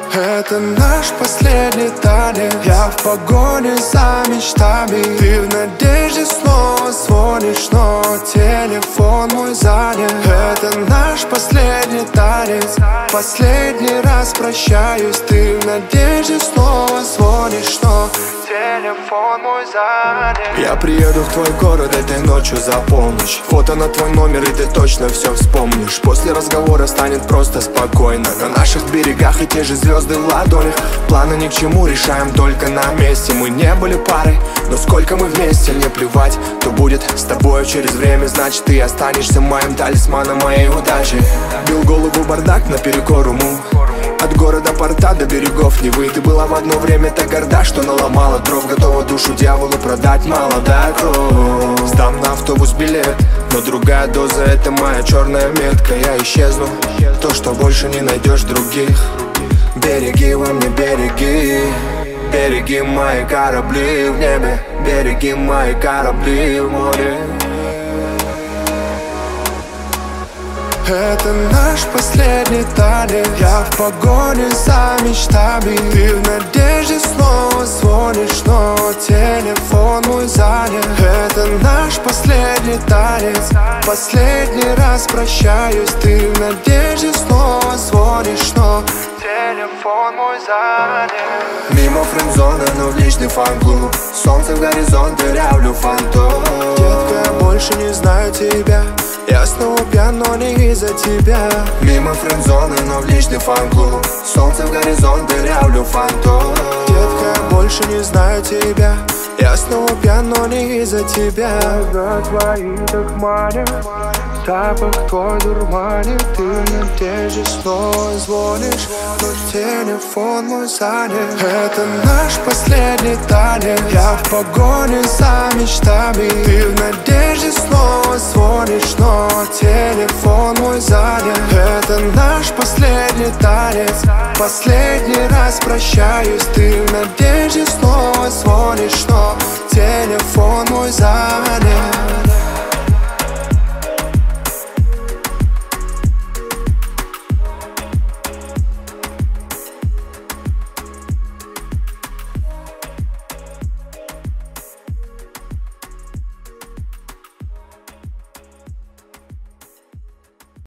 Это наш последний танец. Я в погоне за мечтами. Ты в надежде снова звонишь, но телефон мой занят. Это наш последний танец. Последний раз прощаюсь. Ты в надежде снова звонишь, но телефон мой занят. Я приеду в твой город этой ночью за полночь. Фото на твой номер, и ты точно все вспомнишь. После разговора станет просто спокойно. На наших берегах и те же звезды в ладонях. Планы ни к чему, решаем только на месте. Мы не были парой, но сколько мы вместе. Мне плевать, кто будет с тобой через время. Значит, ты останешься моим талисманом моей удачи. Бил голову бардак наперекор уму. От города порта до берегов Невы. Ты была в одно время так горда, что наломала дров. Готова душу дьяволу продать молодая кровь. Сдам на автобус билет, но другая доза — это моя черная метка. Я исчезну, то, что больше не найдешь других. Береги во мне, береги. Береги мои корабли в небе. Береги мои корабли в море. Это наш последний танец. Я в погоне за мечтами. Ты в надежде снова звонишь, но телефон мой занят. Это наш последний танец. Последний раз прощаюсь. Ты в надежде снова звонишь, но телефон мой занят. Мимо френдзоны, но в личный фан-клуб. Солнце в горизонт, дырявлю фантом. Детка, я больше не знаю тебя. Я снова пьян, но не из-за тебя. Мимо френдзоны, но в личный фан-клуб. Солнце в горизонт, дырявлю фантом. Детка, я больше не знаю тебя. Я снова пьян, но не из-за тебя. За твои так манят, запах твой дурманит. Ты в надежде снова звонишь, но телефон мой занят. Это наш последний танец. Я в погоне за мечтами. Ты в надежде снова звонишь, но телефон мой занят. Это наш последний танец. Последний раз прощаюсь. Ты в надежде снова звонишь, но телефон мой занят.